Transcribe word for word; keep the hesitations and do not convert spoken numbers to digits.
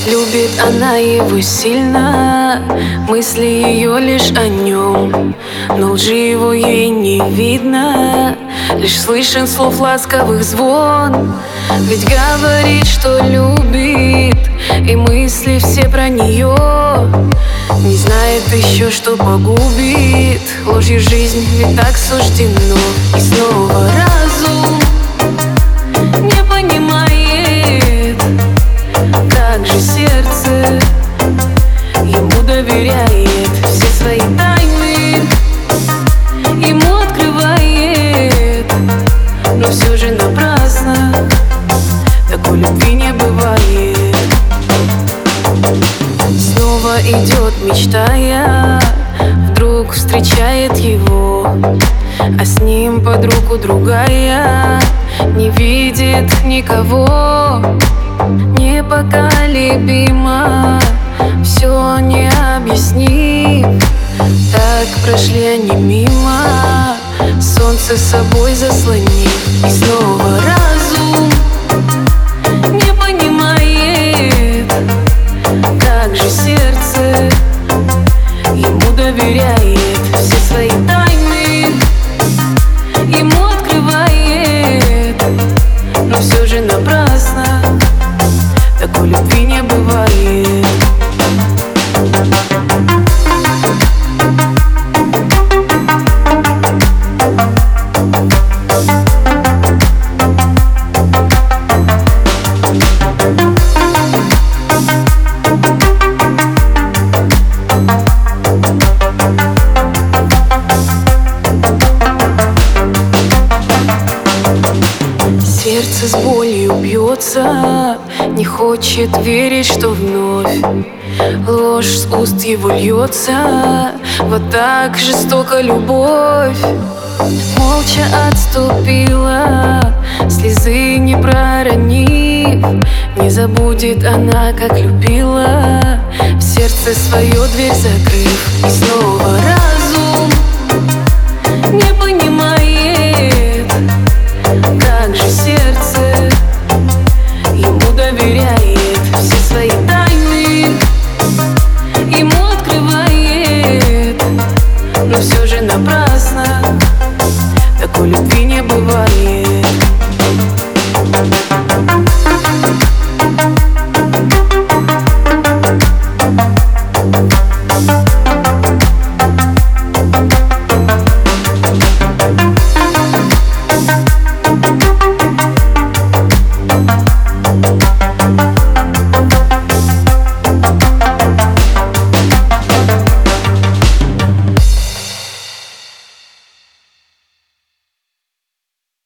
Любит она его сильно, мысли ее лишь о нем, но лжи его ей не видно, лишь слышен слов ласковых звон. Ведь говорит, что любит, и мысли все про нее, не знает еще, что погубит ложью жизнь, ведь так суждено. И снова разум не понимает, как же сердце ему доверяет, все свои тайны ему открывает, но все же напрасно, такой любви не бывает. Снова идет, мечтая, вдруг встречает его, а с ним под руку другая, не видит никого. Непоколебимо, все не объяснив, так прошли они мимо, солнце собой заслонив. И снова разум не понимает, как же сердце ему доверяет, все свои тайны ему открывает, но все же напрасно, такой любви не бывает. Сердце с болью бьется, не хочет верить, что вновь ложь с уст его льется. Вот так жестоко любовь. Молча отступила, слезы не проронив, не забудет она, как любила, в сердце свое дверь закрыв. И снова разум